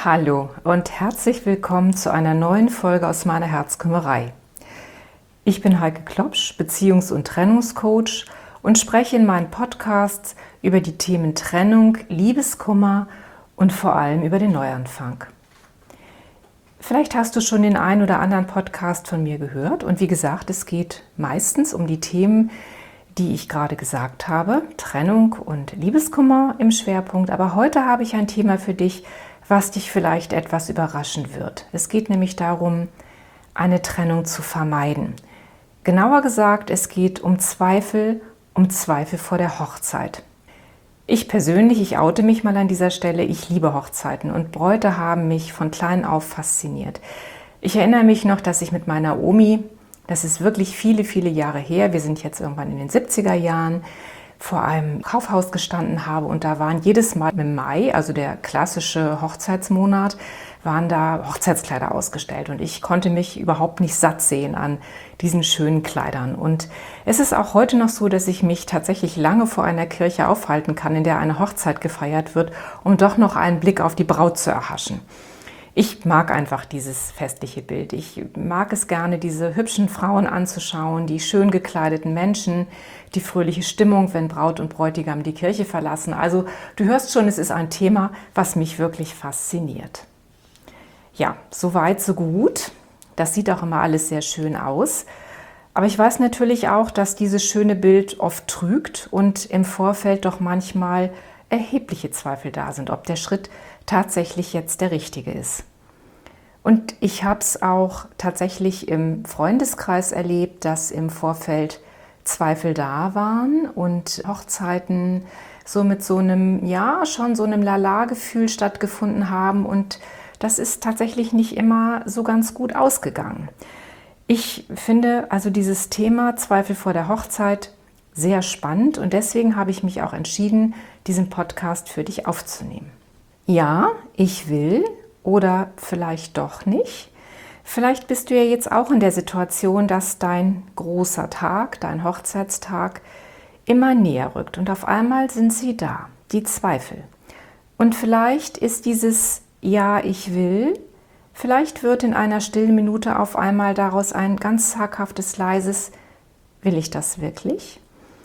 Hallo und herzlich willkommen zu einer neuen Folge aus meiner Herzkümmerei. Ich bin Heike Klopsch, Beziehungs- und Trennungscoach und spreche in meinen Podcasts über die Themen Trennung, Liebeskummer und vor allem über den Neuanfang. Vielleicht hast du schon den einen oder anderen Podcast von mir gehört und wie gesagt, es geht meistens um die Themen, die ich gerade gesagt habe, Trennung und Liebeskummer im Schwerpunkt, aber heute habe ich ein Thema für dich, was dich vielleicht etwas überraschen wird. Es geht nämlich darum, eine Trennung zu vermeiden. Genauer gesagt, es geht um Zweifel vor der Hochzeit. Ich persönlich, ich oute mich mal an dieser Stelle, ich liebe Hochzeiten und Bräute haben mich von klein auf fasziniert. Ich erinnere mich noch, dass ich mit meiner Omi, das ist wirklich viele, viele Jahre her, wir sind jetzt irgendwann in den 70er Jahren, vor einem Kaufhaus gestanden habe und da waren jedes Mal im Mai, also der klassische Hochzeitsmonat, waren da Hochzeitskleider ausgestellt und ich konnte mich überhaupt nicht satt sehen an diesen schönen Kleidern. Und es ist auch heute noch so, dass ich mich tatsächlich lange vor einer Kirche aufhalten kann, in der eine Hochzeit gefeiert wird, um doch noch einen Blick auf die Braut zu erhaschen. Ich mag einfach dieses festliche Bild. Ich mag es gerne, diese hübschen Frauen anzuschauen, die schön gekleideten Menschen, die fröhliche Stimmung, wenn Braut und Bräutigam die Kirche verlassen. Also du hörst schon, es ist ein Thema, was mich wirklich fasziniert. Ja, so weit, so gut. Das sieht auch immer alles sehr schön aus. Aber ich weiß natürlich auch, dass dieses schöne Bild oft trügt und im Vorfeld doch manchmal erhebliche Zweifel da sind, ob der Schritt tatsächlich jetzt der richtige ist. Und ich habe es auch tatsächlich im Freundeskreis erlebt, dass im Vorfeld Zweifel da waren und Hochzeiten so mit so einem, ja, schon so einem Lala-Gefühl stattgefunden haben und das ist tatsächlich nicht immer so ganz gut ausgegangen. Ich finde also dieses Thema Zweifel vor der Hochzeit sehr spannend und deswegen habe ich mich auch entschieden, diesen Podcast für dich aufzunehmen. Ja, ich will oder vielleicht doch nicht. Vielleicht bist du ja jetzt auch in der Situation, dass dein großer Tag, dein Hochzeitstag immer näher rückt und auf einmal sind sie da, die Zweifel. Und vielleicht ist dieses Ja, ich will, vielleicht wird in einer stillen Minute auf einmal daraus ein ganz zaghaftes, leises Will ich das wirklich?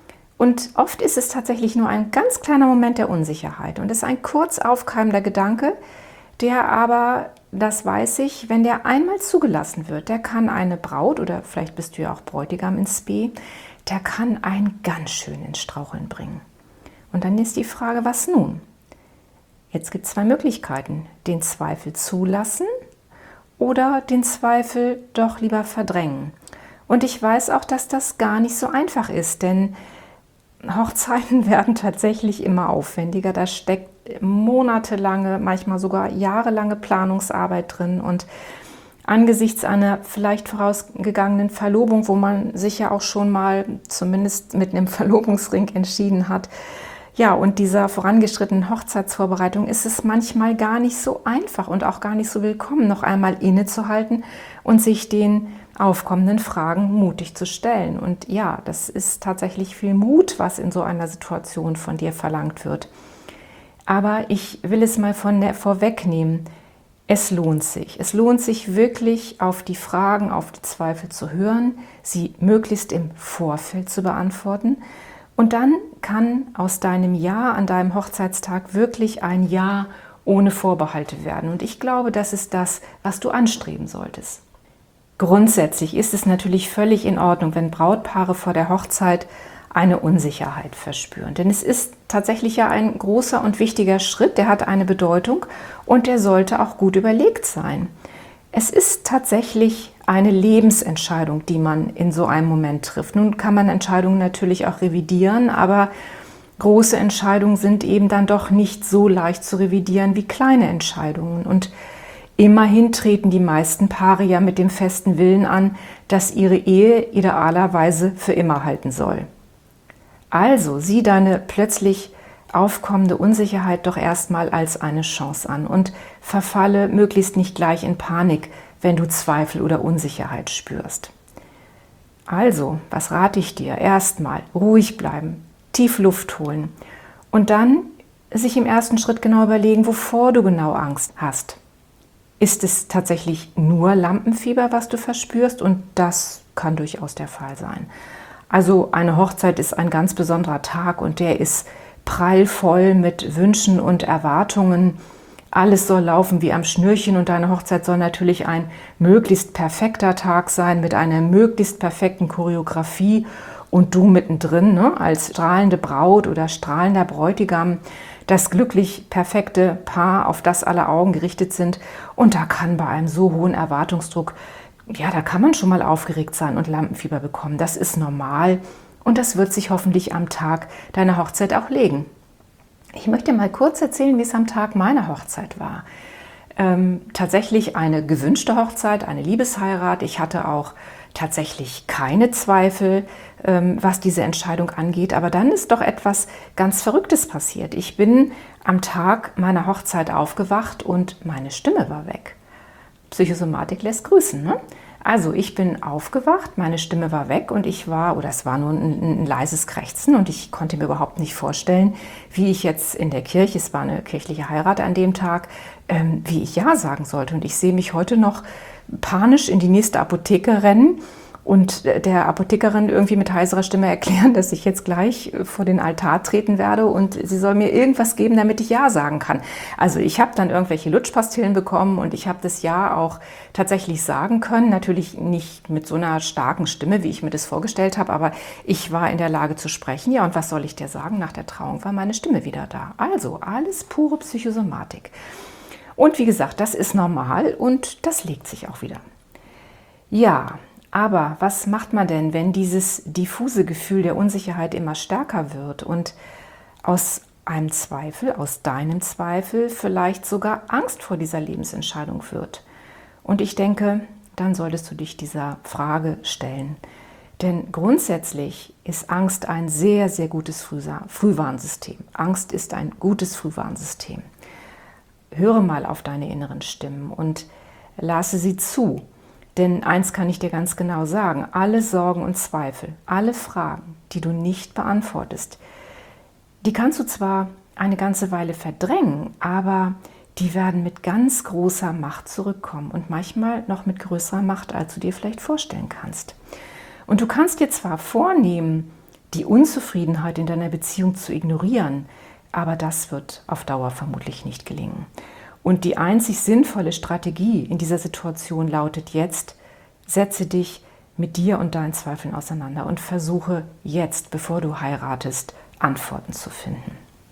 Und oft ist es tatsächlich nur ein ganz kleiner Moment der Unsicherheit und es ist ein kurz aufkeimender Gedanke, der aber, das weiß ich, wenn der einmal zugelassen wird, der kann eine Braut oder vielleicht bist du ja auch Bräutigam ins Spe, der kann einen ganz schön ins Straucheln bringen. Und dann ist die Frage, was nun? Jetzt gibt es zwei Möglichkeiten, den Zweifel zulassen oder den Zweifel doch lieber verdrängen. Und ich weiß auch, dass das gar nicht so einfach ist, denn Hochzeiten werden tatsächlich immer aufwendiger. Da steckt monatelange, manchmal sogar jahrelange Planungsarbeit drin. Und angesichts einer vielleicht vorausgegangenen Verlobung, wo man sich ja auch schon mal zumindest mit einem Verlobungsring entschieden hat, ja, und dieser vorangeschrittenen Hochzeitsvorbereitung ist es manchmal gar nicht so einfach und auch gar nicht so willkommen, noch einmal innezuhalten und sich den aufkommenden Fragen mutig zu stellen. Und ja, das ist tatsächlich viel Mut, was in so einer Situation von dir verlangt wird. Aber ich will es mal vorwegnehmen. Es lohnt sich. Es lohnt sich wirklich, auf die Fragen, auf die Zweifel zu hören, sie möglichst im Vorfeld zu beantworten. Und dann kann aus deinem Ja an deinem Hochzeitstag wirklich ein Ja ohne Vorbehalte werden. Und ich glaube, das ist das, was du anstreben solltest. Grundsätzlich ist es natürlich völlig in Ordnung, wenn Brautpaare vor der Hochzeit eine Unsicherheit verspüren. Denn es ist tatsächlich ja ein großer und wichtiger Schritt, der hat eine Bedeutung und der sollte auch gut überlegt sein. Es ist tatsächlich eine Lebensentscheidung, die man in so einem Moment trifft. Nun kann man Entscheidungen natürlich auch revidieren, aber große Entscheidungen sind eben dann doch nicht so leicht zu revidieren wie kleine Entscheidungen. Und immerhin treten die meisten Paare ja mit dem festen Willen an, dass ihre Ehe idealerweise für immer halten soll. Also sieh deine plötzlich aufkommende Unsicherheit doch erstmal als eine Chance an und verfalle möglichst nicht gleich in Panik, wenn du Zweifel oder Unsicherheit spürst. Also, was rate ich dir? Erstmal ruhig bleiben, tief Luft holen und dann sich im ersten Schritt genau überlegen, wovor du genau Angst hast. ist es tatsächlich nur Lampenfieber, was du verspürst? Und das kann durchaus der Fall sein. Also eine Hochzeit ist ein ganz besonderer Tag und der ist prallvoll mit Wünschen und Erwartungen. Alles soll laufen wie am Schnürchen und deine Hochzeit soll natürlich ein möglichst perfekter Tag sein mit einer möglichst perfekten Choreografie und du mittendrin, ne, als strahlende Braut oder strahlender Bräutigam, das glücklich perfekte Paar, auf das alle Augen gerichtet sind. Und da kann bei einem so hohen Erwartungsdruck, ja, da kann man schon mal aufgeregt sein und Lampenfieber bekommen. Das ist normal und das wird sich hoffentlich am Tag deiner Hochzeit auch legen. Ich möchte mal kurz erzählen, wie es am Tag meiner Hochzeit war. Tatsächlich eine gewünschte Hochzeit, eine Liebesheirat. Ich hatte auch tatsächlich keine Zweifel, was diese Entscheidung angeht. Aber dann ist doch etwas ganz Verrücktes passiert. Ich bin am Tag meiner Hochzeit aufgewacht und meine Stimme war weg. Psychosomatik lässt grüßen, ne? Also ich bin aufgewacht, meine Stimme war weg und es war nur ein leises Krächzen und ich konnte mir überhaupt nicht vorstellen, wie ich jetzt in der Kirche, es war eine kirchliche Heirat an dem Tag, wie ich Ja sagen sollte. Und ich sehe mich heute noch panisch in die nächste Apotheke rennen und der Apothekerin irgendwie mit heiserer Stimme erklären, dass ich jetzt gleich vor den Altar treten werde und sie soll mir irgendwas geben, damit ich Ja sagen kann. Also ich habe dann irgendwelche Lutschpastillen bekommen und ich habe das Ja auch tatsächlich sagen können. Natürlich nicht mit so einer starken Stimme, wie ich mir das vorgestellt habe, aber ich war in der Lage zu sprechen. Ja, und was soll ich dir sagen? Nach der Trauung war meine Stimme wieder da. Also alles pure Psychosomatik. Und wie gesagt, das ist normal und das legt sich auch wieder. Ja, aber was macht man denn, wenn dieses diffuse Gefühl der Unsicherheit immer stärker wird und aus einem Zweifel, aus deinem Zweifel vielleicht sogar Angst vor dieser Lebensentscheidung wird? Und ich denke, dann solltest du dich dieser Frage stellen. Denn grundsätzlich ist Angst ein sehr, sehr gutes Frühwarnsystem. Angst ist ein gutes Frühwarnsystem. Höre mal auf deine inneren Stimmen und lasse sie zu. Denn eins kann ich dir ganz genau sagen, alle Sorgen und Zweifel, alle Fragen, die du nicht beantwortest, die kannst du zwar eine ganze Weile verdrängen, aber die werden mit ganz großer Macht zurückkommen und manchmal noch mit größerer Macht, als du dir vielleicht vorstellen kannst. Und du kannst dir zwar vornehmen, die Unzufriedenheit in deiner Beziehung zu ignorieren, aber das wird auf Dauer vermutlich nicht gelingen. Und die einzig sinnvolle Strategie in dieser Situation lautet jetzt, setze dich mit dir und deinen Zweifeln auseinander und versuche jetzt, bevor du heiratest, Antworten zu finden.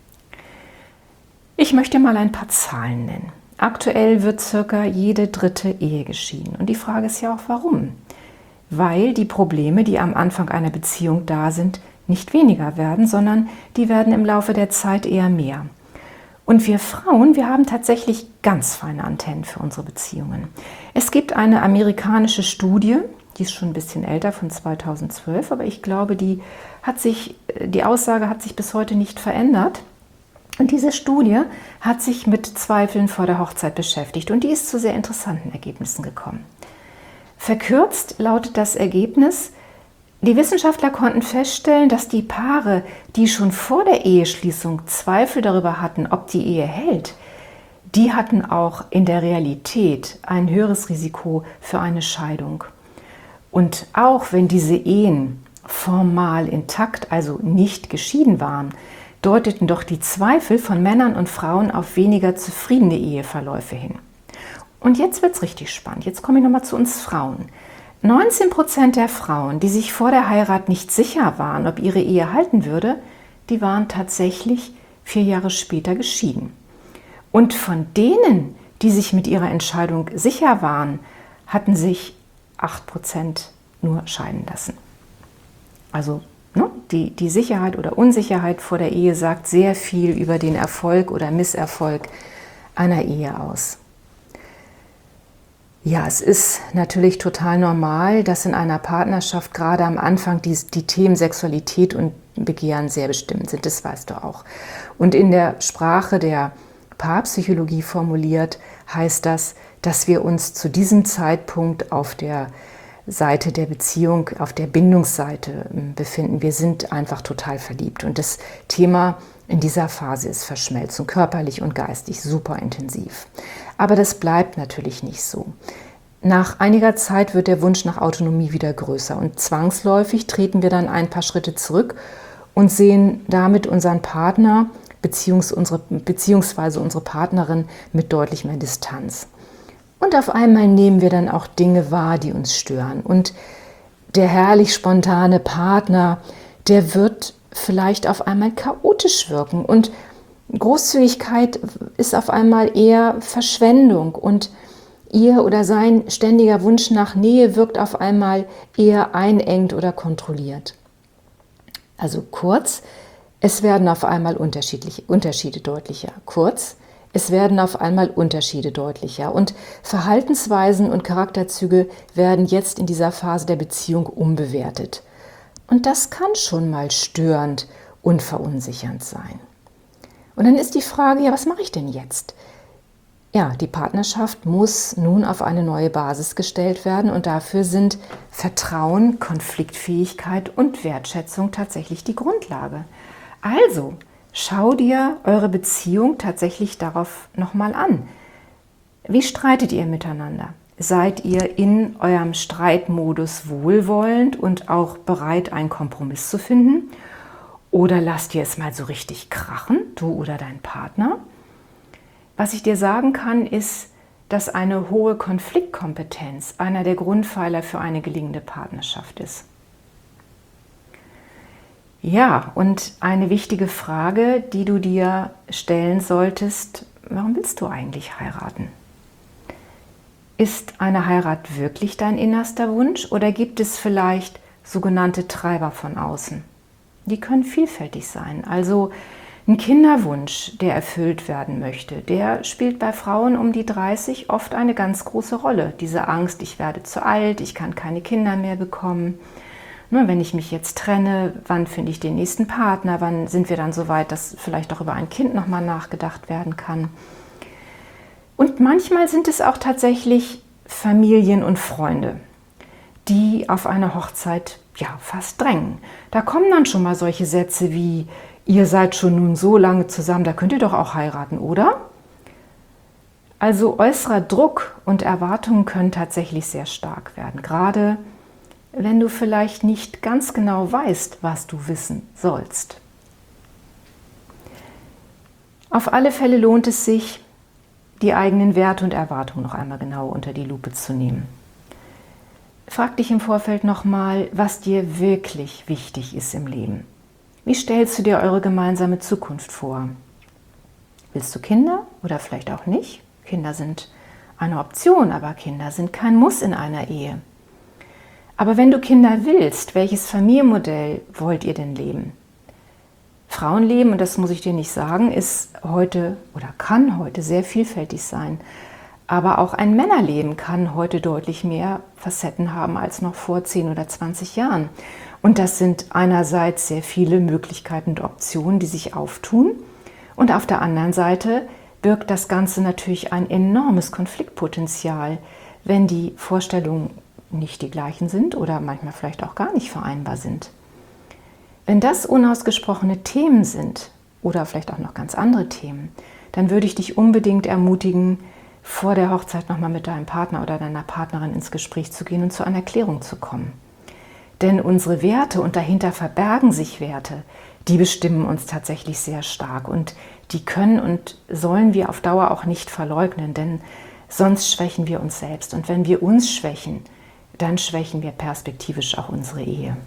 Ich möchte mal ein paar Zahlen nennen. Aktuell wird circa jede dritte Ehe geschieden. Und die Frage ist ja auch, warum? Weil die Probleme, die am Anfang einer Beziehung da sind, nicht weniger werden, sondern die werden im Laufe der Zeit eher mehr. Und wir Frauen, wir haben tatsächlich ganz feine Antennen für unsere Beziehungen. Es gibt eine amerikanische Studie, die ist schon ein bisschen älter, von 2012, aber ich glaube, die Aussage hat sich bis heute nicht verändert. Und diese Studie hat sich mit Zweifeln vor der Hochzeit beschäftigt und die ist zu sehr interessanten Ergebnissen gekommen. Verkürzt lautet das Ergebnis: Die Wissenschaftler konnten feststellen, dass die Paare, die schon vor der Eheschließung Zweifel darüber hatten, ob die Ehe hält, die hatten auch in der Realität ein höheres Risiko für eine Scheidung. Und auch wenn diese Ehen formal intakt, also nicht geschieden waren, deuteten doch die Zweifel von Männern und Frauen auf weniger zufriedene Eheverläufe hin. Und jetzt wird es richtig spannend. Jetzt komme ich nochmal zu uns Frauen. 19% der Frauen, die sich vor der Heirat nicht sicher waren, ob ihre Ehe halten würde, die waren tatsächlich 4 Jahre später geschieden. Und von denen, die sich mit ihrer Entscheidung sicher waren, hatten sich 8% nur scheiden lassen. Also die Sicherheit oder Unsicherheit vor der Ehe sagt sehr viel über den Erfolg oder Misserfolg einer Ehe aus. Ja, es ist natürlich total normal, dass in einer Partnerschaft gerade am Anfang die Themen Sexualität und Begehren sehr bestimmt sind, das weißt du auch. Und in der Sprache der Paarpsychologie formuliert heißt das, dass wir uns zu diesem Zeitpunkt auf der Seite der Beziehung, auf der Bindungsseite befinden. Wir sind einfach total verliebt und das Thema In dieser Phase ist Verschmelzung körperlich und geistig super intensiv. Aber das bleibt natürlich nicht so. Nach einiger Zeit wird der Wunsch nach Autonomie wieder größer und zwangsläufig treten wir dann ein paar Schritte zurück und sehen damit unseren Partner beziehungsweise unsere Partnerin mit deutlich mehr Distanz. Und auf einmal nehmen wir dann auch Dinge wahr, die uns stören. Und der herrlich spontane Partner, der wird vielleicht auf einmal chaotisch wirken. Und Großzügigkeit ist auf einmal eher Verschwendung. Und ihr oder sein ständiger Wunsch nach Nähe wirkt auf einmal eher einengt oder kontrolliert. Also kurz, es werden auf einmal Unterschiede deutlicher. Es werden auf einmal Unterschiede deutlicher und Verhaltensweisen und Charakterzüge werden jetzt in dieser Phase der Beziehung umbewertet. Und das kann schon mal störend und verunsichernd sein. Und dann ist die Frage, ja, was mache ich denn jetzt? Ja, die Partnerschaft muss nun auf eine neue Basis gestellt werden und dafür sind Vertrauen, Konfliktfähigkeit und Wertschätzung tatsächlich die Grundlage. Also, schau dir eure Beziehung tatsächlich darauf nochmal an. Wie streitet ihr miteinander? Seid ihr in eurem Streitmodus wohlwollend und auch bereit, einen Kompromiss zu finden? Oder lasst ihr es mal so richtig krachen, du oder dein Partner? Was ich dir sagen kann, ist, dass eine hohe Konfliktkompetenz einer der Grundpfeiler für eine gelingende Partnerschaft ist. Ja, und eine wichtige Frage, die du dir stellen solltest, warum willst du eigentlich heiraten? Ist eine Heirat wirklich dein innerster Wunsch oder gibt es vielleicht sogenannte Treiber von außen? Die können vielfältig sein. Also ein Kinderwunsch, der erfüllt werden möchte, der spielt bei Frauen um die 30 oft eine ganz große Rolle. Diese Angst, ich werde zu alt, ich kann keine Kinder mehr bekommen. Nur wenn ich mich jetzt trenne, wann finde ich den nächsten Partner? Wann sind wir dann so weit, dass vielleicht auch über ein Kind nochmal nachgedacht werden kann? Und manchmal sind es auch tatsächlich Familien und Freunde, die auf eine Hochzeit fast drängen. Da kommen dann schon mal solche Sätze wie, ihr seid schon nun so lange zusammen, da könnt ihr doch auch heiraten, oder? Also äußerer Druck und Erwartungen können tatsächlich sehr stark werden, gerade wenn du vielleicht nicht ganz genau weißt, was du wissen sollst. Auf alle Fälle lohnt es sich, die eigenen Werte und Erwartungen noch einmal genau unter die Lupe zu nehmen. Frag dich im Vorfeld nochmal, was dir wirklich wichtig ist im Leben. Wie stellst du dir eure gemeinsame Zukunft vor? Willst du Kinder oder vielleicht auch nicht? Kinder sind eine Option, aber Kinder sind kein Muss in einer Ehe. Aber wenn du Kinder willst, welches Familienmodell wollt ihr denn leben? Frauenleben, und das muss ich dir nicht sagen, ist heute oder kann heute sehr vielfältig sein. Aber auch ein Männerleben kann heute deutlich mehr Facetten haben als noch vor 10 oder 20 Jahren. Und das sind einerseits sehr viele Möglichkeiten und Optionen, die sich auftun. Und auf der anderen Seite birgt das Ganze natürlich ein enormes Konfliktpotenzial, wenn die Vorstellungen nicht die gleichen sind oder manchmal vielleicht auch gar nicht vereinbar sind. Wenn das unausgesprochene Themen sind oder vielleicht auch noch ganz andere Themen, dann würde ich dich unbedingt ermutigen, vor der Hochzeit nochmal mit deinem Partner oder deiner Partnerin ins Gespräch zu gehen und zu einer Klärung zu kommen. Denn unsere Werte, und dahinter verbergen sich Werte, die bestimmen uns tatsächlich sehr stark und die können und sollen wir auf Dauer auch nicht verleugnen, denn sonst schwächen wir uns selbst. Und wenn wir uns schwächen, dann schwächen wir perspektivisch auch unsere Ehe.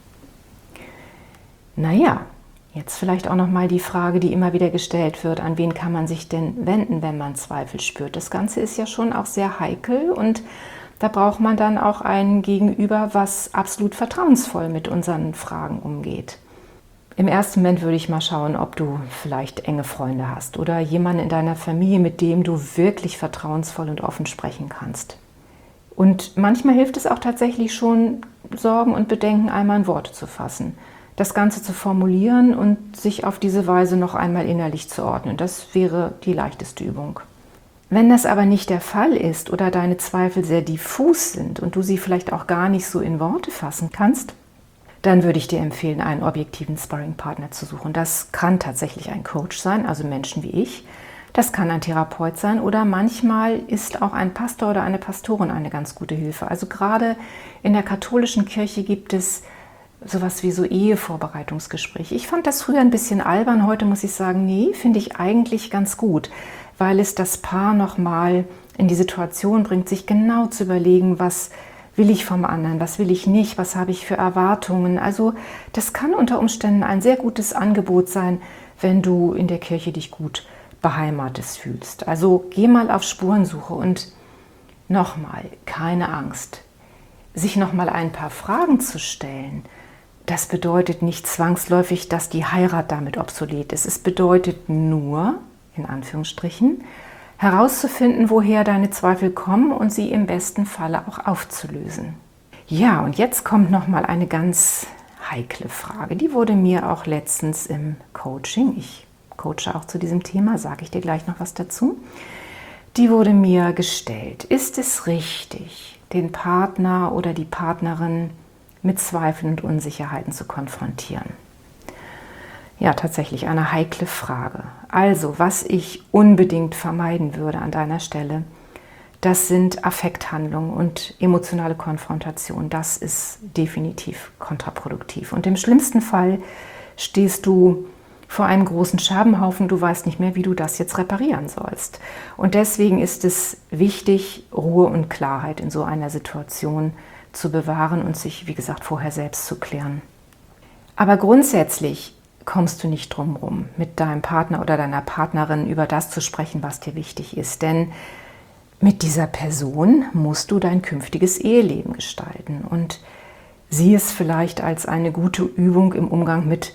Naja, jetzt vielleicht auch nochmal die Frage, die immer wieder gestellt wird, an wen kann man sich denn wenden, wenn man Zweifel spürt? Das Ganze ist ja schon auch sehr heikel und da braucht man dann auch ein Gegenüber, was absolut vertrauensvoll mit unseren Fragen umgeht. Im ersten Moment würde ich mal schauen, ob du vielleicht enge Freunde hast oder jemanden in deiner Familie, mit dem du wirklich vertrauensvoll und offen sprechen kannst. Und manchmal hilft es auch tatsächlich schon, Sorgen und Bedenken einmal in Worte zu fassen, das Ganze zu formulieren und sich auf diese Weise noch einmal innerlich zu ordnen. Das wäre die leichteste Übung. Wenn das aber nicht der Fall ist oder deine Zweifel sehr diffus sind und du sie vielleicht auch gar nicht so in Worte fassen kannst, dann würde ich dir empfehlen, einen objektiven Sparringpartner zu suchen. Das kann tatsächlich ein Coach sein, also Menschen wie ich. Das kann ein Therapeut sein oder manchmal ist auch ein Pastor oder eine Pastorin eine ganz gute Hilfe. Also gerade in der katholischen Kirche gibt es sowas wie so Ehevorbereitungsgespräche. Ich fand das früher ein bisschen albern, heute muss ich sagen, nee, finde ich eigentlich ganz gut, weil es das Paar nochmal in die Situation bringt, sich genau zu überlegen, was will ich vom anderen, was will ich nicht, was habe ich für Erwartungen. Also das kann unter Umständen ein sehr gutes Angebot sein, wenn du in der Kirche dich gut beheimatet fühlst. Also geh mal auf Spurensuche und nochmal, keine Angst, sich nochmal ein paar Fragen zu stellen. Das bedeutet nicht zwangsläufig, dass die Heirat damit obsolet ist. Es bedeutet nur, in Anführungsstrichen, herauszufinden, woher deine Zweifel kommen und sie im besten Falle auch aufzulösen. Ja, und jetzt kommt nochmal eine ganz heikle Frage. Die wurde mir auch letztens im Coaching, ich coache auch zu diesem Thema, sage ich dir gleich noch was dazu, die wurde mir gestellt. Ist es richtig, den Partner oder die Partnerin mit Zweifeln und Unsicherheiten zu konfrontieren? Ja, tatsächlich eine heikle Frage. Also, was ich unbedingt vermeiden würde an deiner Stelle, das sind Affekthandlungen und emotionale Konfrontation. Das ist definitiv kontraproduktiv. Und im schlimmsten Fall stehst du vor einem großen Scherbenhaufen, du weißt nicht mehr, wie du das jetzt reparieren sollst. Und deswegen ist es wichtig, Ruhe und Klarheit in so einer Situation zu bewahren und sich, wie gesagt, vorher selbst zu klären. Aber grundsätzlich kommst du nicht drum rum, mit deinem Partner oder deiner Partnerin über das zu sprechen, was dir wichtig ist. Denn mit dieser Person musst du dein künftiges Eheleben gestalten. Und sieh es vielleicht als eine gute Übung im Umgang mit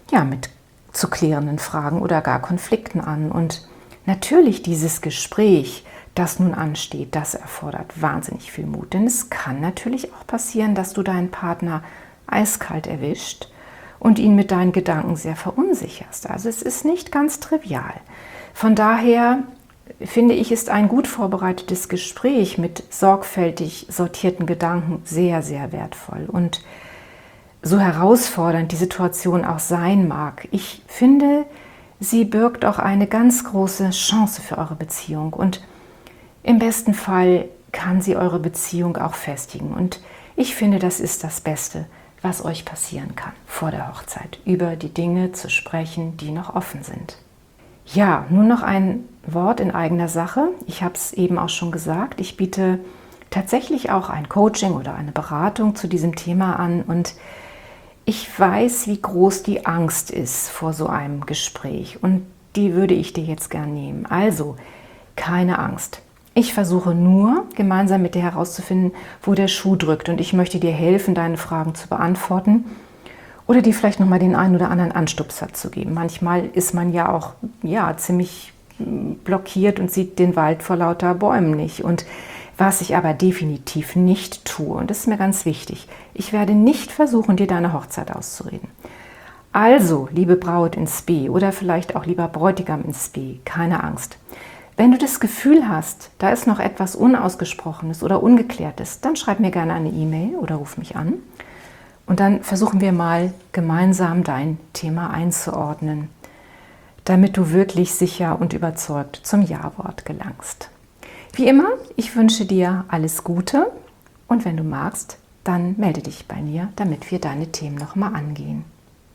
zu klärenden Fragen oder gar Konflikten an. Und natürlich dieses Gespräch, das nun ansteht, das erfordert wahnsinnig viel Mut. Denn es kann natürlich auch passieren, dass du deinen Partner eiskalt erwischt und ihn mit deinen Gedanken sehr verunsicherst. Also es ist nicht ganz trivial. Von daher finde ich, ist ein gut vorbereitetes Gespräch mit sorgfältig sortierten Gedanken sehr, sehr wertvoll. Und so herausfordernd die Situation auch sein mag, ich finde, sie birgt auch eine ganz große Chance für eure Beziehung. Und im besten Fall kann sie eure Beziehung auch festigen. Und ich finde, das ist das Beste, was euch passieren kann vor der Hochzeit, über die Dinge zu sprechen, die noch offen sind. Ja, nun noch ein Wort in eigener Sache. Ich habe es eben auch schon gesagt, ich biete tatsächlich auch ein Coaching oder eine Beratung zu diesem Thema an und ich weiß, wie groß die Angst ist vor so einem Gespräch und die würde ich dir jetzt gern nehmen. Also, keine Angst. Ich versuche nur, gemeinsam mit dir herauszufinden, wo der Schuh drückt und ich möchte dir helfen, deine Fragen zu beantworten oder dir vielleicht nochmal den einen oder anderen Anstupser zu geben. Manchmal ist man ja auch ziemlich blockiert und sieht den Wald vor lauter Bäumen nicht. Und was ich aber definitiv nicht tue, und das ist mir ganz wichtig, ich werde nicht versuchen, dir deine Hochzeit auszureden. Also, liebe Braut ins B oder vielleicht auch lieber Bräutigam ins B, keine Angst. Wenn du das Gefühl hast, da ist noch etwas Unausgesprochenes oder Ungeklärtes, dann schreib mir gerne eine E-Mail oder ruf mich an. Und dann versuchen wir mal gemeinsam dein Thema einzuordnen, damit du wirklich sicher und überzeugt zum Ja-Wort gelangst. Wie immer, ich wünsche dir alles Gute und wenn du magst, dann melde dich bei mir, damit wir deine Themen nochmal angehen.